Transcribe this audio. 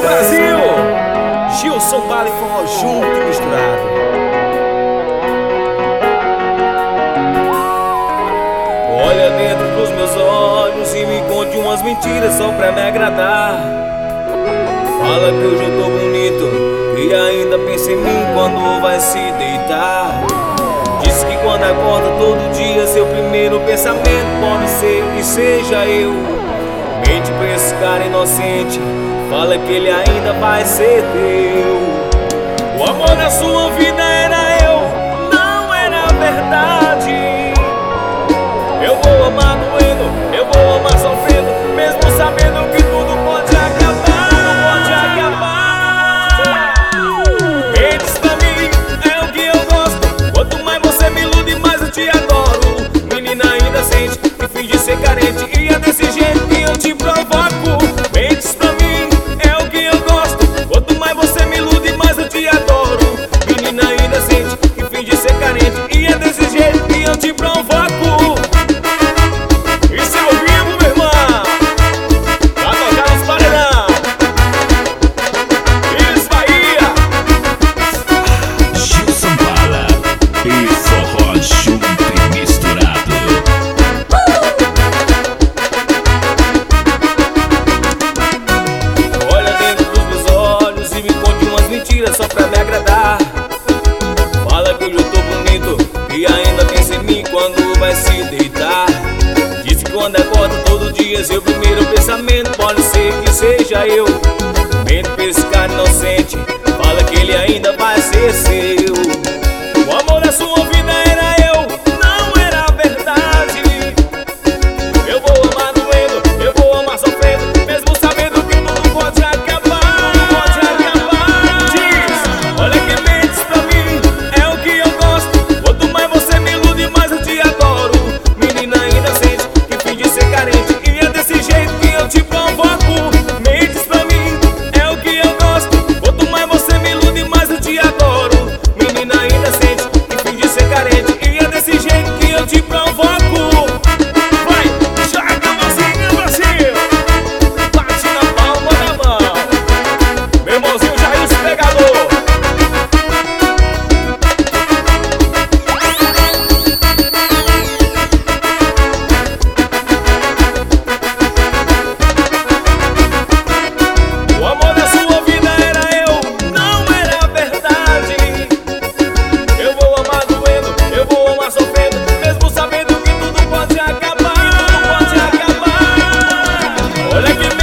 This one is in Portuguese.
Brasil! Gilson Bala e forró junto e misturado. Olha dentro dos meus olhos e me conte umas mentiras só pra me agradar. Fala que hoje eu tô bonito e ainda pensa em mim quando vai se deitar. Diz que quando acorda todo dia seu primeiro pensamento pode ser que seja eu. Mente pra esse cara inocente, fala que ele ainda vai ser teu. O amor da sua vida era eu, não era verdade. Eu vou amar doendo, eu vou amar sofrendo, mesmo sabendo que tudo pode acabar. Mentes pra mim é o que eu gosto, quanto mais você me ilude, mais eu te adoro. Menina ainda sente que finge ser carente, e é desse jeito que eu te provoco. Mentes pra mim é o que eu gosto, quanto mais você me ilude, mais eu te adoro. Menina ainda sente que finge ser carente, e é desse jeito que eu te provoco. Só pra me agradar. Fala que hoje eu tô bonito e ainda pensa em mim quando vai se deitar. Diz que quando acorda todo dia seu primeiro pensamento pode ser que seja eu. Mente pra esse cara inocente, fala que ele ainda vai ser seu. O amor da sua vida era eu, não era verdade. Eu vou amar doendo, eu vou amar sofrendo, mesmo sabendo que tudo pode acabar. Olha que